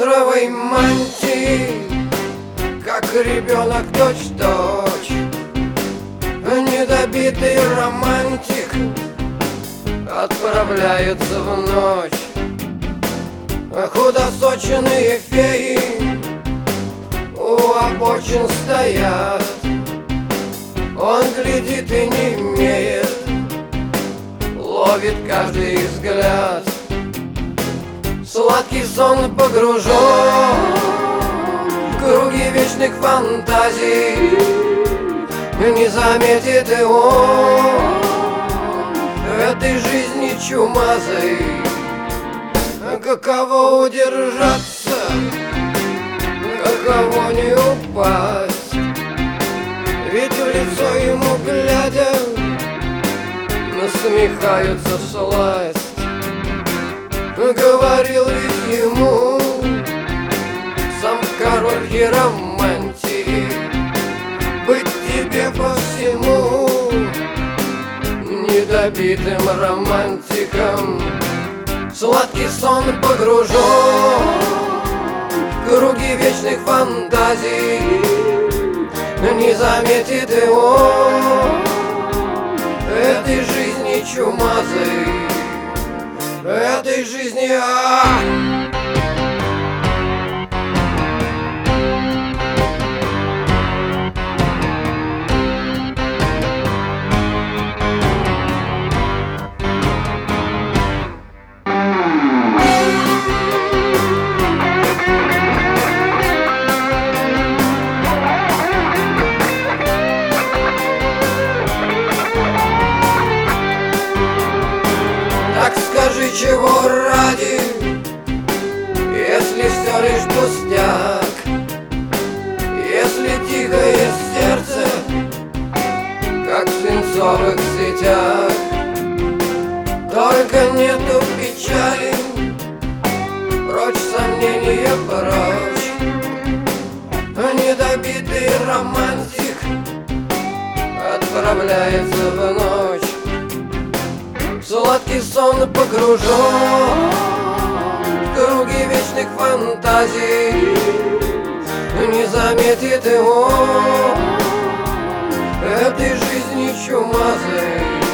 фетровой мантии, как ребенок точь-в-точь. Недобитый романтик отправляется в ночь. Худосоченные феи у обочин стоят. Он глядит и не имеет, ловит каждый взгляд. Сладкий сон погружен в круги вечных фантазий. Не заметит и он этой жизни чумазой. Каково удержаться, каково не упасть, ведь в лицо ему глядя насмехаются всласть. Говорил ведь ему сам король хиромантии: быть тебе по всему недобитым романтиком. Сладкий сон погружен в круги вечных фантазий. Не заметит и он этой жизни чумазой, этой жизни. Скажи, чего ради, если все лишь пустяк, если тихое сердце, как в свинцовых сетях. Только нету печали, прочь сомнения, прочь. Недобитый романтик отправляется в ночь. Сладкий сон погружен в круги вечных фантазий. Не заметит и он этой жизни чумазой.